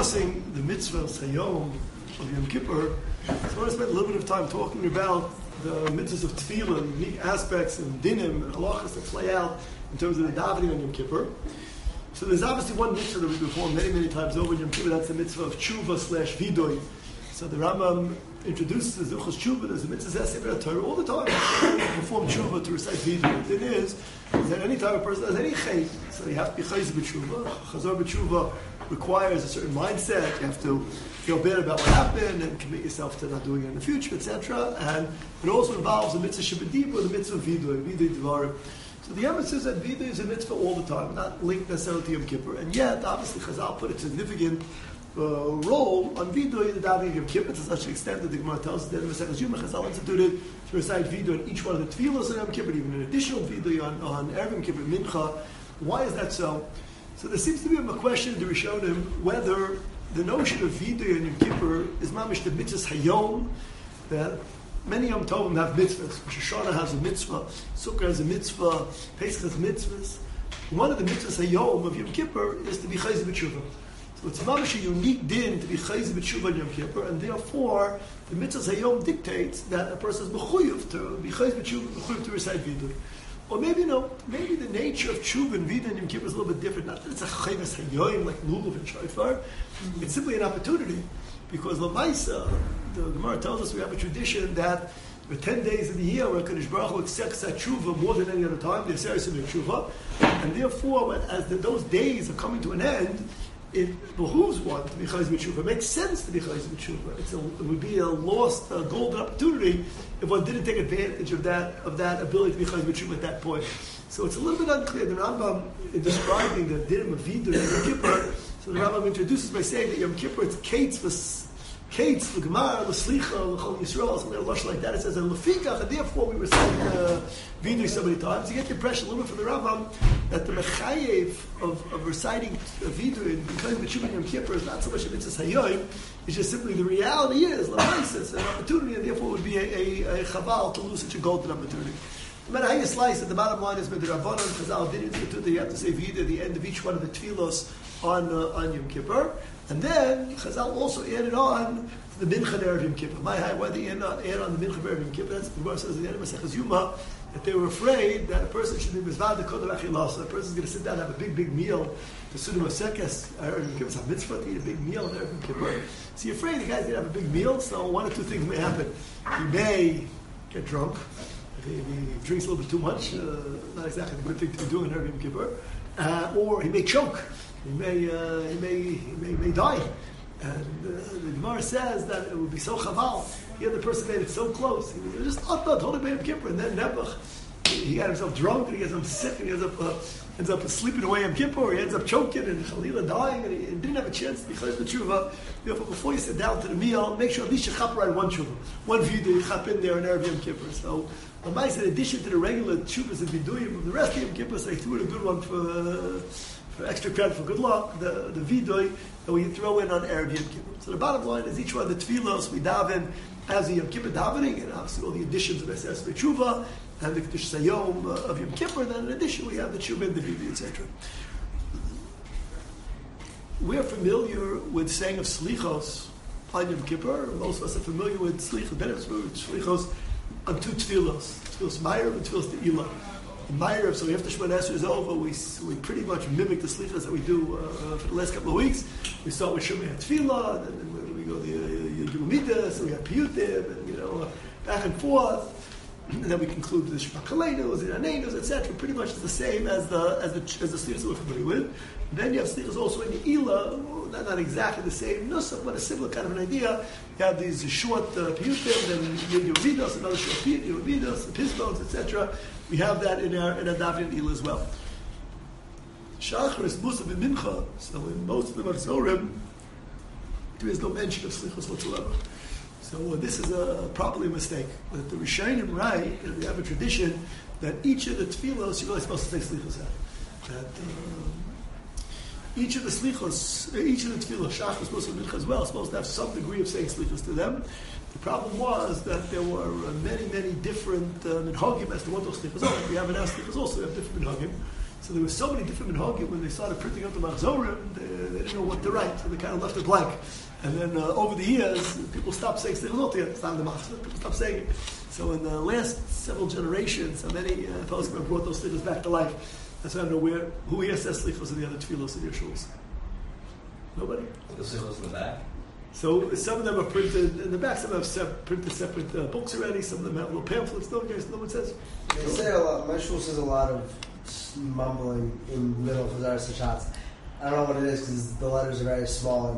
discussing the mitzvah Hayom of Yom Kippur, so I want to spend a little bit of time talking about the mitzvahs of tefillah, unique aspects and dinim and halachas that play out in terms of the davening on Yom Kippur. So there's obviously one mitzvah that we perform many, many times over in Yom Kippur. That's the mitzvah of tshuva/vidoy. So the Rambam introduces the Zuchos tshuva. There's a mitzvah Sefer Torah all the time. You perform tshuva to recite vidoy. The thing is that any time a person does any chayt, so you have to be chayz b'tshuva. Chazor b'tshuva requires a certain mindset. You have to feel bad about what happened and commit yourself to not doing it in the future, etc. And it also involves the mitzvah shabbadim or the mitzvah vidoy dvarim. So the emphasis that vidoy is a mitzvah all the time, not linked necessarily to Yom Kippur. And yet, obviously, Chazal put a significant role on vidoy in the davening of Yom Kippur to such an extent that the Gemara tells us that in the Masechus Yuma, Chazal instituted to recite vidoy in each one of the tefillos on Yom Kippur, even an additional vidoy on Erev Yom Kippur, Mincha. Why is that so? So there seems to be a question in the Rishonim whether the notion of vidoy on Yom Kippur is mamish the mitzvahs hayom, that many Yom Tovim have mitzvahs. Rosh Hashanah has a mitzvah, Sukkot has a mitzvah, Pesach has mitzvahs. One of the mitzvahs hayom of Yom Kippur is to be chayz b'tshuva. So it's mamish a unique din to be chayz b'tshuva on Yom Kippur, and therefore the mitzvahs hayom dictates that a person is mechuyev to be chayz b'tshuva, mechuyev to recite vidoy. Or maybe no, maybe the nature of tshuva and vidoy in Yom Kippur is a little bit different. Not that it's a chayvas hayoyim like lulav and shofar. It's simply an opportunity, because l'maisa, the Gemara tells us we have a tradition that the 10 days of the year where Kadosh Baruch Hu accepts that tshuva more than any other time, the Aseret Yisrael tshuva, and therefore, as those days are coming to an end, it behooves one to be chayz b'tshuva. It makes sense to be chayz b'tshuva. It would be a lost golden opportunity if one didn't take advantage of that ability to be chayz b'tshuva at that point. So it's a little bit unclear. The Rambam, in describing the din of vidoy in Yom Kippur, so the Rambam introduces by saying that Yom Kippur it's kates the Gemara, the Slicha, the Chol Yisrael, something lush like that. It says and lefikach, and therefore we recite vidoy so many times. You get the impression a little bit from the Rambam that the mechayev of reciting vidoy and becoming b'tshuva Yom Kippur is not so much a mitzvah hayoim. It's just simply the reality is l'maisis, an opportunity, and therefore it would be a chaval to lose such a golden opportunity. No matter how you slice it, the bottom line is that the Rabbanan Chazal did institute that you have to say vidoy at the end of each one of the tefillos on Yom Kippur. And then Chazal also added on the Mincha Erev Yom Kippur. Why they add on the Mincha Erev Yom Kippur? That's the Gemara says at the end of Masechus Yuma that they were afraid that a person should be mizvad the kodev achilasa. A person is going to sit down and have a big meal to Suda Masekes. Erev Yom Kippur is a mitzvah to eat a big meal on Erev Yom Kippur. So you're afraid the guy's going to have a big meal. So one or two things may happen. He may get drunk. If he drinks a little bit too much, not exactly the good thing to be doing in Erev Yom Kippur. Or he may choke. He may die. And the Gemara says that it would be so chaval. Here the person made it so close. He was just holding by Yom Kippur. And then Nebuch, he got himself drunk and he gets himself sick and he ends up sleeping away Yom Kippur. He ends up choking and Chalila dying and he didn't have a chance to be chayz b'tshuva. Therefore, before you sit down to the meal, make sure at least you chap right one tshuva. One vidoy you chap in there in Erev Yom Kippur. So, in addition to the regular tshuvas and viduyim of the rest of Yom Kippur, so they threw in a good one for extra credit, for good luck, the vidoy that we throw in on Erev Yom Kippur. So the bottom line is each one of the tefillos we daven as a Yom Kippur davening, and obviously all the additions of Aseret Tshuva and the Kedush Sayom of Yom Kippur. Then in addition we have the tshuva and the vidoy, etc. We're familiar with saying of slichos on Yom Kippur. Most of us are familiar with slichos, benefits with slichos on two tefillos, tefillos Ma'ariv and tefillos Te'ilah. Ma'ariv, so after Shemona Esrei is over, we pretty much mimic the slichas that we do for the last couple of weeks. We start with Shemona Tefillah, and then we go the Yom so we have Piyutim, and back and forth. And then we conclude with the Shema Kalenos, the Anenos, etc. Pretty much the same as the slichas that we're familiar with. And then you have slichas also in the Ilah, not exactly the same nusach, but a similar kind of an idea. You have these short Piyutim, then Yom Vidos, another short Piyut, Yom Vidos, Pisbones, etc. We have that in our davening Ilah as well. Shachris, Musaf, and Mincha. So in most of the Machzorim, there is no mention of slichos whatsoever. So this is probably a mistake. But the Rishonim write that we have a tradition that each of the tefillos you're really supposed to say slichos at. That each of the tefillos, Shachris, Musaf, and Mincha as well, is supposed to have some degree of saying slichos to them. The problem was that there were many different minhagim as to what those slichos are. We have an slichos also, we have different minhagim. So there were so many different minhagim when they started printing out the Machzorim, they didn't know what to write, so they kind of left it blank. And then over the years, people stopped saying Slichot. It's not the Machzor. People stopped saying it. So in the last several generations, so many poskim have brought those Slichos back to life. That's why I don't know who here says Slichos in the other Tfilos in your shuls. Nobody? The Slichos in the back? So some of them are printed in the back, some of them have printed separate books already, some of them have little pamphlets. No one says. They say a lot, my shul says a lot of mumbling in the middle of Chazar Sachatz. I don't know what it is because the letters are very small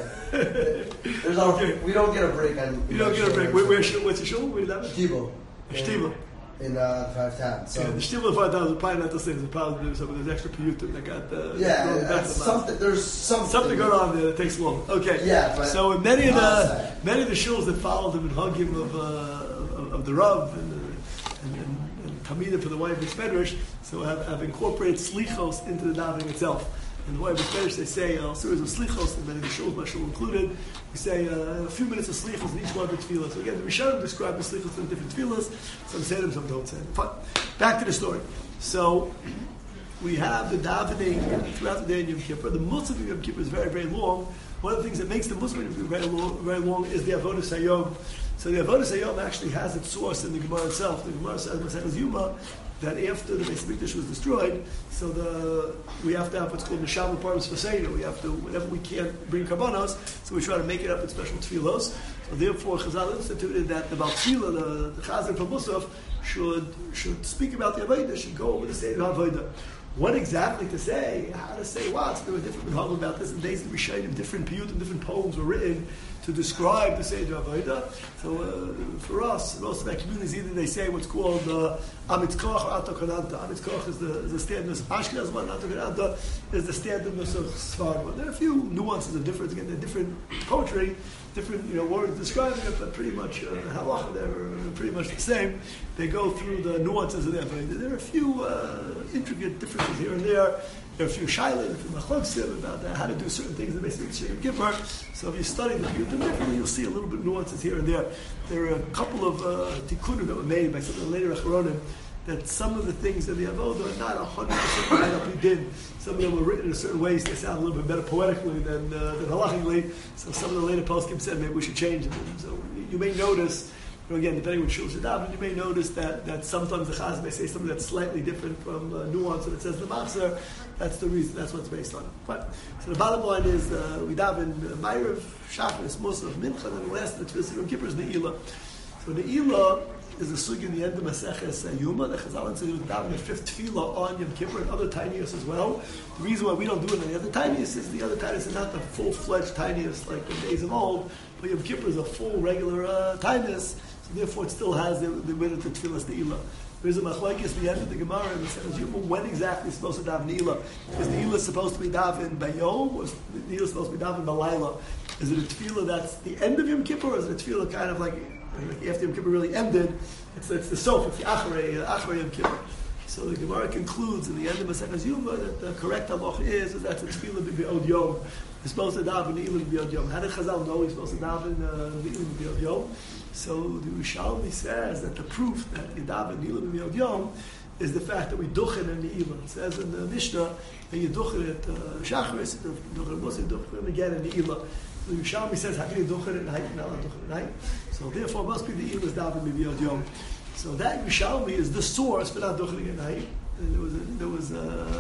and we don't get a break on. You don't get a break. What's your shul? Where you live? Shtiebel. Shtiebel. In 510. So yeah, the Shtiebel 5,000 is probably not the same. There's probably there's extra piyutim that got something. There's something going on there that takes long. Okay. Yeah, but so in many of the shuls that followed the minhagim of the Rav and Tamida for the Way of Medrash, so have incorporated slichos into the davening itself. In the Way of Medrash, they say a series of slichos, and many of the shuls, my shul included, we say a few minutes of slichos in each one of the tefillas. So again, the Rishonim describe the slichos in different tefillas. Some say them, some don't say them. Fine. Back to the story. So we have the davening throughout the day in Yom Kippur. The Musaf of Yom Kippur is very, very long. One of the things that makes the Musaf of Yom Kippur very long is the Avodas Hayom. So the Avodas Hayom actually has its source in the Gemara itself. The Gemara says, Maseches Yuma, that after the Beis Hamikdash was destroyed, so we have to have what's called Neshama Parvus Faseda. We have to, whenever we can't bring Karbanos, so we try to make it up in special tefillos. So therefore, Chazal instituted that the Baal Tefillah, the Chazan from Musaf, should speak about the Avodah, should go over the state of Avodah. What exactly to say, how to say what. There were different minhagim about this in days of Rishayim, different piyutim, different poems were written to describe the Seder Avodah. So for us, most of our communities, either they say what's called Amitz Koch or Ato Kananta. Amitz Koch is the standardness of Ashkenaz one, Ato Kananta is the standardness of Sfarad. There are a few nuances of difference. Again, they're different poetry, different words describing it, but pretty much halacha, they're pretty much the same. They go through the nuances of the Avodah. There are a few intricate differences here and there. There are a few shaylim, a few machloksim about how to do certain things that basically Yom Kippur. So if you study the piyutim differently, you'll see a little bit nuances here and there. There are a couple of tikkunim that were made by some of the later achronim, that some of the things in the avodah are not 100% right up we did. Some of them were written in a certain way, so they sound a little bit better poetically than halachically. So some of the later poskim said maybe we should change them. So you may notice, again, depending on shul shadav, you may notice that sometimes the chaz may say something that's slightly different from nuance that it says in the machzor. That's the reason. That's what it's based on. Fine. So the bottom line is we daven Ma'ariv, Shacharis, Musaf, Mincha, and the last of the Tefillah Yom Kippur is Ne'ilah. So Ne'ilah is a sugya in the end of Maseches Yuma. The Chazal says we daven the fifth Tefillah on Yom Kippur and other tiniest as well. The reason why we don't do it in the other tiniest is the other tiniest is not the full-fledged tiniest like in days of old, but Yom Kippur is a full regular tiniest. So therefore, it still has the minute of Tefillas Ne'ilah. There's a machlokes the end of the Gemara and says, when exactly is supposed to daven Ne'ilah? Is Ne'ilah supposed to be daven Bayom, or is Ne'ilah supposed to be daven Balayla? Is it a tefillah that's the end of Yom Kippur, or is it a tefillah kind of like after Yom Kippur really ended? It's the sof, it's the acharei Yom Kippur. So the Gemara concludes in the end of Maseches Yuma that the correct halach is that that's a tefillah b'od yom. You're supposed to daven Ne'ilah b'od yom. How did Chazal know he's supposed to daven Ne'ilah b'od yom? So the Rishalmi says that the proof that you daven Ne'ilah b'od yom is the fact that we duchen in Ne'ilah. It says in the Mishnah that you duchen at Shacharis, you duchen at Musaf, you duchen again in Ne'ilah. So the Rishalmi says, how can you duchen at night? You're not allowed to duchen at night. So therefore, it must be the Ne'ilah is daven b'od yom. So that Yerushalmi is the source for not duchening at night. And there was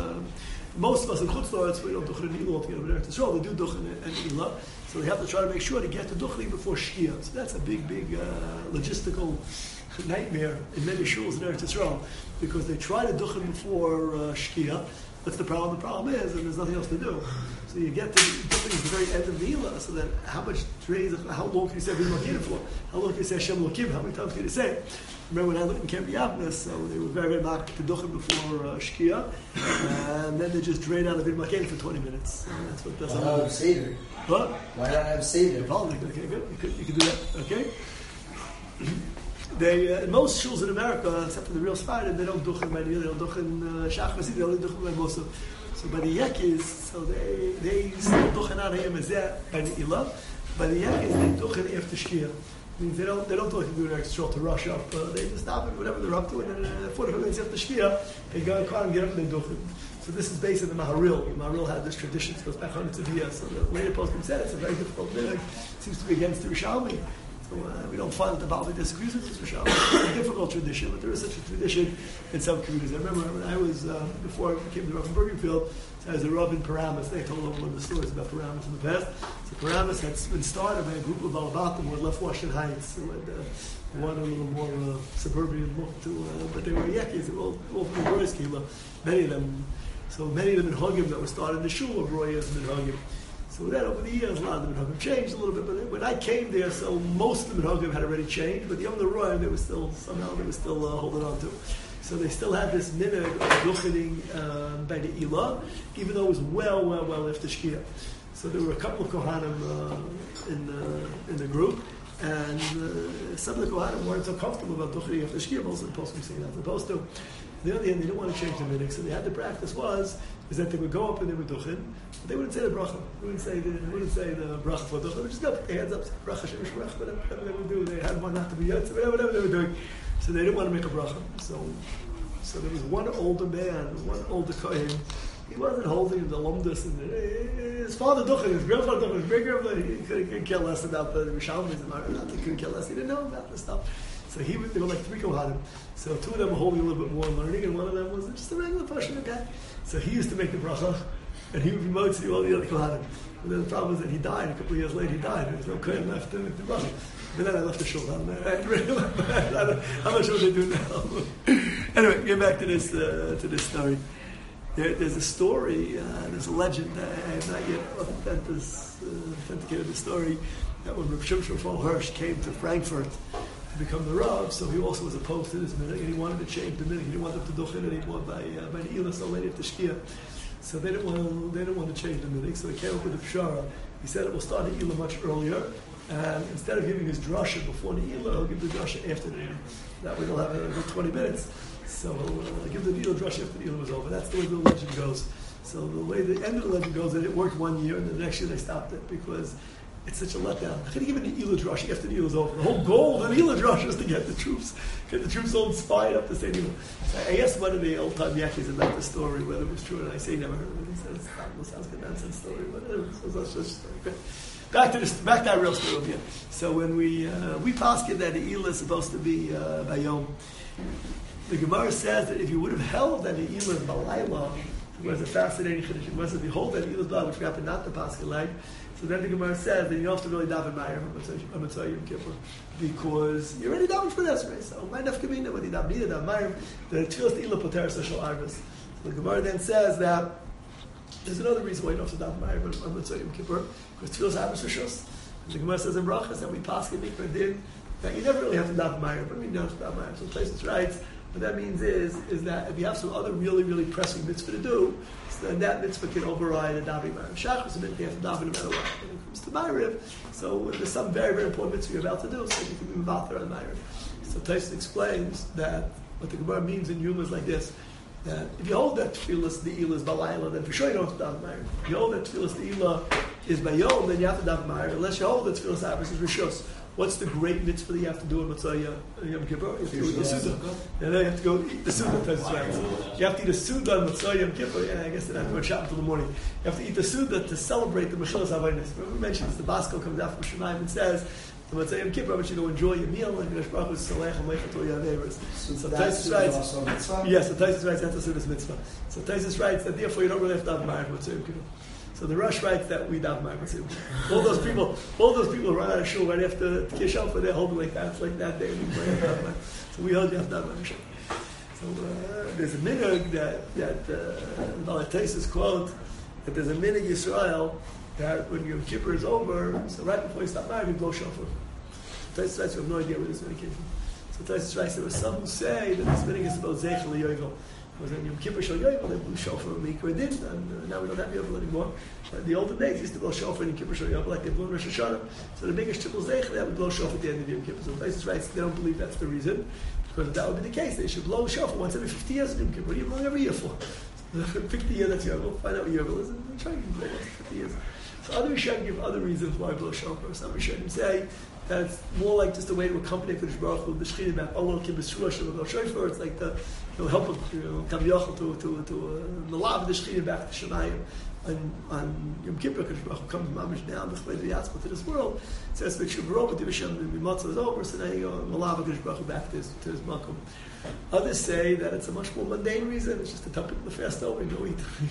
most of us in Chutz La'aretz, we don't duchen in Ne'ilah altogether, but in Eretz Yisrael, they do duchen in Ne'ilah. So they have to try to make sure to get to duchening before Shkia. So that's a big logistical nightmare in many shuls in Eretz Yisrael, because they try to duchen before Shkia. What's the problem? The problem is, and there's nothing else to do. So you get to duchening at the very end of Ne'ilah, so that how long can you say V'im Makinim for? How long can you say Hashem Lokim? How many times can you say it? Remember when I lived in Camp Yavnes, so they were very, very marked to duchen before Shkia, and then they just drain out a bit of for 20 minutes. So that's what does. Why not have Seder? What? Why not have Seder? Okay, good. You could do that. Okay. They in most shuls in America, except for the real Sfardim, they don't duchen by Ne'ilah, they don't duchen Shachar, they only duchen by Musaf. So by the Yekis, so they still duchen on him as that by Ne'ilah. By the Yekis, they duchen after Shkia. Means they don't do like do an extra to rush up. They just stop it, whatever they're up to, and then 45 minutes after Shkia, they go and get up and they do it. So this is based on the Maharil. The Maharil had this tradition. It goes back on to Tzaviyah. So the later poskim said it's a very difficult minhag. It seems to be against the Rishalmi. So we don't find that the Baalvi disagrees with this Rishalmi. It's a difficult tradition, but there is such a tradition in some communities. I remember when I was, before I became the Rav in Bergenfield, so I was a Rav in Paramus. They told one of the stories about Paramus in the past. So Paramus had been started by a group of Balabatim who had left Washington Heights, who had wanted a little more suburban look to, but they were Yekis, they were all from the Roy's Kila, many of them. So many of them in Hagim that were started in the shul of Royas and in Hagim. So then over the years, a lot of them in Hagim changed a little bit, but when I came there, so most of them in Hagim had already changed, but the Yom Roy, they were still holding on to. So they still had this minhag of duchening by the Ilah, even though it was well after Shkia. So there were a couple of Kohanim in the group, and some of the Kohanim weren't so comfortable about duchening after Shkia, most of the poskim saying that's supposed to. On the other hand, they didn't want to change the minhag, so they had the practice is that they would go up and they would duchen, but they wouldn't say the bracha. They wouldn't say the bracha for duchen. They would just go, put their hands up, say bracha, shemish bracha, whatever they would do. They had one not to be yet, whatever they were doing. So they didn't want to make a bracha. So there was one older man, one older kohen. He wasn't holding the lumdus, and his father duchen, his grandfather duchen, his great grandfather. He couldn't care less about the Rishalmis and Maranat. He couldn't care less. He didn't know about this stuff. So they were like three Kohanim. So two of them were holding a little bit more learning, and one of them was just a regular Pashto guy. So he used to make the bracha, and he would be moed to do all the other Kohanim. And then the problem was that he died. A couple of years later, he died. There was no Kohen left to make the bracha. And then I left the shul. I'm not how much would they do now? Anyway, get back to this story. There's a story, there's a legend, I have not yet authenticated the story, that when Rav Shimshon Raphael Hirsch came to Frankfurt to become the Rav, so he also was opposed to this minhag, and he wanted to change the minhag. He didn't want them to duchen anymore by the Ilah, so late after Shkia. So they didn't want to change the minhag, so they came up with a pshara. He said it will start the Ilah much earlier, and instead of giving his drasha before the Ilah, he'll give the drasha after the Ilah. That way they'll have a good 20 minutes. So he'll give the Ilah drasha after the Ilah was over. That's the way the legend goes. So the way the end of the legend goes, that it worked 1 year, and the next year they stopped it because it's such a letdown. How can you give an Ilah drasha after the Ilah is over? The whole goal of an Ilah drasha is to get the troops all inspired up to say Ilah. So I asked one of the old-time Yakis about the story, whether it was true, and I say never heard of it. He said it sounds like a nonsense story, but that's just a story. Okay. Back to that real story again. So when we paskin that the Ilah is supposed to be by Yom, the Gemara says that if you would have held that the Ilah is Balayla, it was a fascinating tradition. It was if you hold that Ilah is Balayla, which we happen not to paskin like, so then the Gemara says that you don't have to really daven Ma'ariv on Mitzvah Yom Kippur because you're already daven for this, right? So my nafkamina, when you daven Ma'ariv, the Tchilas the Ilah Poter Social Arvis. So the Gemara then says that there's another reason why you don't have to daven Ma'ariv on Mitzvah Yom Kippur because Tchilas Arvis Rishos. The Gemara says in Brachas that we paskin Mikra Din that you never really have to daven Ma'ariv, but we don't have to daven Ma'ariv. So Taisus writes, what that means is that if you have some other really, really pressing mitzvah to do, so then that mitzvah can override a davening Ma'ariv. Shachar, so you have to daven no matter what. When it comes to Ma'ariv, so there's some very, very important mitzvah you're about to do, so you can be mavather on Ma'ariv. So Taisus explains that what the Gemara means in Yuma is like this, that if you hold that tefillas the Ilah is Balayla, then for sure you don't have to daven Ma'ariv. If you hold that tefillas the Ilah is Bayom, then you have to daven Ma'ariv, unless you hold that tefillas Abbas is Rishos. What's the great mitzvah that you have to do in Mitzvah Yom Kippur? You have to eat the Suda. And then you have to go eat the Suda. You have to eat a Suda on Mitzvah Yom Kippur. Yeah, I guess they have to go shop until the morning. You have to eat the Suda to celebrate the Mechilas Havaynis. Remember we mentioned this, the Basko comes out from Shemaim and says, the Mitzvah Yom Kippur, I want you to enjoy your meal, and G'nesh Baruch Hu is Salech and Leicha to your neighbors. So Taisus writes, yes, so Taisus writes that's a Suda's mitzvah. So Taisus writes that therefore you don't really have to have Ma'ariv Mitzvah Yom Kippur. So the Rush writes that we daven Ma'ariv. All those people run out of shul right after Kishal, they're holding like that. It's like that day. So we hold you have to daven Ma'ariv. So there's a minhag that Balataisis quote that there's a minhag Yisrael that when Yom Kippur is over, so right before you stop Ma'ariv, you blow shofar. So Taisus writes, we have no idea where this minhag came from. So Taisus writes, there were some who say that this minhag is about Zeichel Yovel. Was in Yom Kippur Shal Yovel, they blew shofar and Mikra Din, and now we don't have Yovel anymore. But in the olden days, used to blow shofar in Yom Kippur Shal Yovel, like they blew in Rosh Hashanah. So the biggest triple zeich, they would blow shofar at the end of Yom Kippur. So Taisus writes, they don't believe that's the reason, because if that would be the case, they should blow shofar once every 50 years in Yom Kippur. What are you blowing every year for? Pick the year that's Yovel, find out what Yovel is, and try to blow once 50 years. So other Rishonim give other reasons why blow shofar. Some Rishonim say that it's more like just a way to accompany Kodesh Baruch Hu, the Shechina back. Allah Kibbutz Shua Shabbat Shofar. It's like it'll help him, Kaviyachal to Malav the Shechina back to Shemayim. On Yom Kippur, Kodesh Baruch Hu comes mamish down the Yatzma to this world. It says V'Kshubarov V'Divisham Mimatzah is over, so now you go Malav Kodesh Baruch Hu back to his Makom. Others say that it's a much more mundane reason. It's just a topic to fast over and go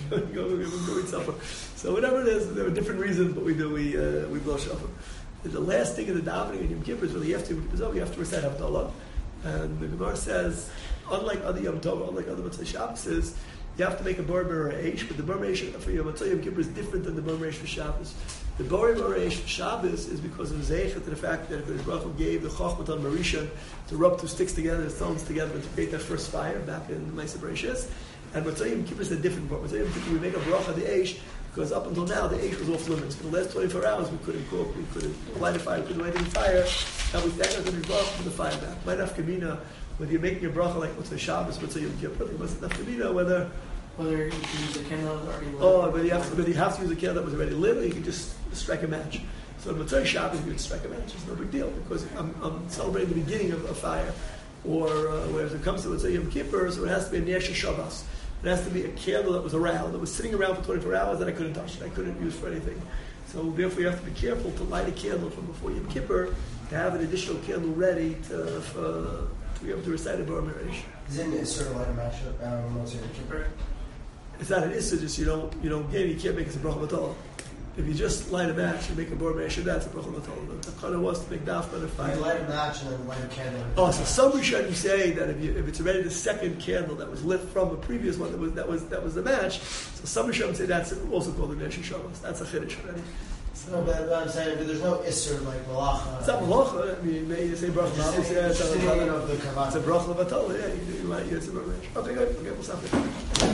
eat supper. So whatever it is, there are different reasons, but we blow shofar. The last thing in the davening in Yom Kippur is really after Yom Kippur is over, you have to recite Havdalah. And the Gemara says, unlike other Yom Tov, unlike other Motzei Shabbos, is you have to make a Bar Merah Eish, but the Bar Merah Eish for Yom Kippur is different than the Bar Merah Eish for Shabbos. The Bar Merah Eish for Shabbos is because of Zeichet to the fact that Kodesh Baruch Hu gave the Chochmat on Marishan to rub two sticks together, the stones together, and to create that first fire back in Ma'aseh Bereshis. And Motzei Yom Kippur is a different part. Motzei Yom Kippur we make a bracha the Eish because up until now the Eish was off limits. For the last 24 hours we couldn't cook, we couldn't light a fire, we couldn't light any fire. Now we thank Kodesh Baruch Hu for the fire back. Might have Kamina, whether you're making your bracha like Motzei Shabbos, Motzei Yom Kippur, it must have Kamina whether you can use a candle that already lit. Oh, but you have to use a candle that was already lit, or you can just strike a match. So in Motzei Shabbos, you can strike a match. It's no big deal because I'm celebrating the beginning of a fire. Or whereas it comes to Motzei Yom Kippur, so it has to be a Ner Shabbos. It has to be a candle that was around, that was sitting around for 24 hours that I couldn't touch it, I couldn't use for anything. So therefore, you have to be careful to light a candle from before Yom Kippur to have an additional candle ready to be able to recite a Bar Merah Eish. Isn't it sort of like a matchup on Motzei Yom Kippur? It's not an issa, just you can't make it a bracha b'tala. If you just light a match and make a Bar Merah Eish, that's a bracha b'tala. The kind was to make daf on a fire. You light a match and then light a candle. Oh, so some Rishonim say that if it's already the second candle that was lit from a previous one that was the match, so some Rishonim say that's also called a Ner Shabbos. That's a chiddush already. No, but I'm saying there's no isser like malacha. It's not malacha. I mean, you say bracha b'tala. Yeah, it's a bracha b'tala. Yeah, you might use a Bar Merah Eish. Okay, good. Okay, we'll stop there.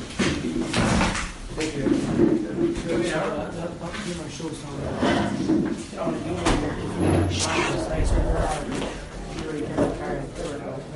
Thank you. My show is